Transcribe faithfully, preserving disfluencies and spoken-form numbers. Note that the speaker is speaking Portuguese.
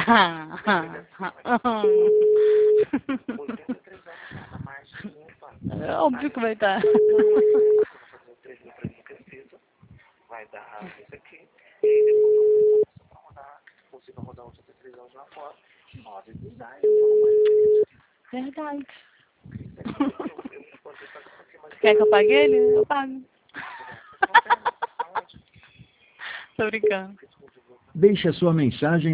É óbvio que vai estar. Vai dar isso aqui. E aí depois você vai rodar, você vai rodar outras televisões lá fora. Nove design, Verdade. Quer que eu pague ele? Eu pago. Tô brincando. Deixe a sua mensagem